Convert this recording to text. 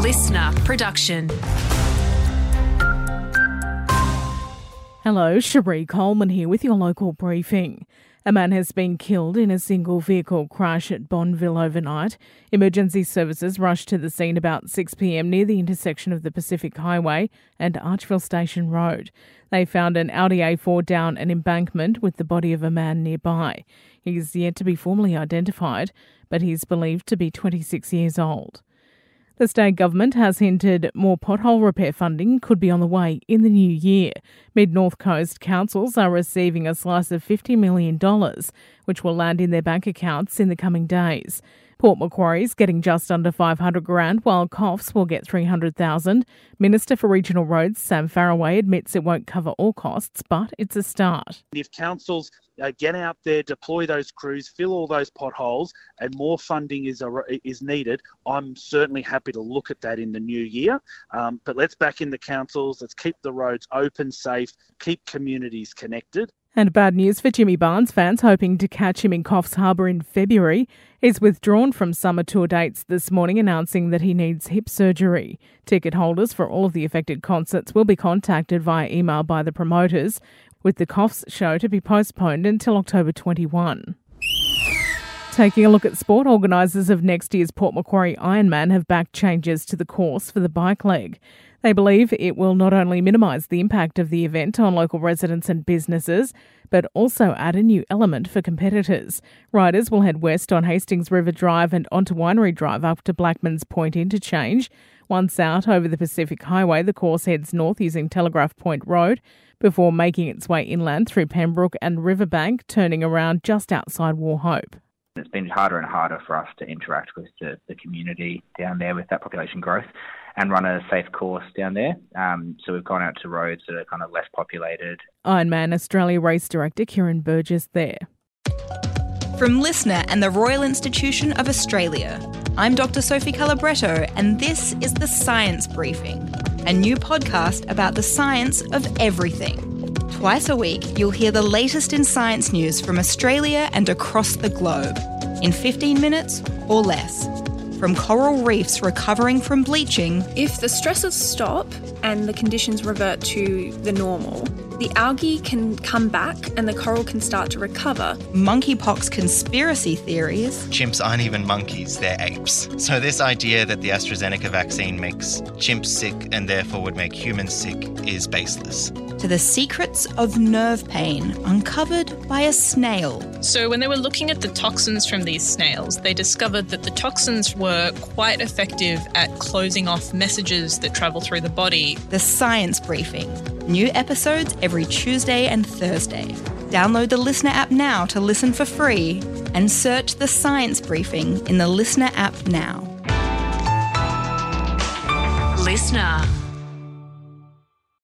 listener production. Hello, Cherie Coleman here with your local briefing. A man has been killed in a single vehicle crash at Bonneville overnight. Emergency services rushed to the scene about 6 p.m. near the intersection of the Pacific Highway and Archville Station Road. They found an Audi A4 down an embankment with the body of a man nearby. He is yet to be formally identified, but he is believed to be 26 years old. The state government has hinted more pothole repair funding could be on the way in the new year. Mid-North Coast councils are receiving a slice of $50 million, which will land in their bank accounts in the coming days. Port Macquarie's getting just under $500,000, while Coffs will get $300,000. Minister for Regional Roads, Sam Faraway, admits it won't cover all costs, but it's a start. If councils get out there, deploy those crews, fill all those potholes, and more funding is needed, I'm certainly happy to look at that in the new year. But let's back in the councils, let's keep the roads open, safe, keep communities connected. And bad news for Jimmy Barnes fans hoping to catch him in Coffs Harbour in February. He's withdrawn from summer tour dates this morning, announcing that he needs hip surgery. Ticket holders for all of the affected concerts will be contacted via email by the promoters, with the Coffs show to be postponed until October 21. Taking a look at sport, organisers of next year's Port Macquarie Ironman have backed changes to the course for the bike leg. They believe it will not only minimise the impact of the event on local residents and businesses, but also add a new element for competitors. Riders will head west on Hastings River Drive and onto Winery Drive up to Blackman's Point interchange. Once out over the Pacific Highway, the course heads north using Telegraph Point Road before making its way inland through Pembroke and Riverbank, turning around just outside Wauchope. It's been harder and harder for us to interact with the community down there with that population growth and run a safe course down there. So we've gone out to roads that are kind of less populated. Ironman Australia race director Kieran Burgess there. From Listener and the Royal Institution of Australia, I'm Dr. Sophie Calabretto, and this is The Science Briefing, a new podcast about the science of everything. Twice a week, you'll hear the latest in science news from Australia and across the globe, in 15 minutes or less. From coral reefs recovering from bleaching. If the stresses stop and the conditions revert to the normal, the algae can come back and the coral can start to recover. Monkeypox conspiracy theories. Chimps aren't even monkeys, they're apes. So this idea that the AstraZeneca vaccine makes chimps sick and therefore would make humans sick is baseless. To the secrets of nerve pain uncovered by a snail. So when they were looking at the toxins from these snails, they discovered that the toxins were quite effective at closing off messages that travel through the body. The Science Briefing. New episodes every Tuesday and Thursday. Download the Listener app now to listen for free and search The Science Briefing in the Listener app now. Listener.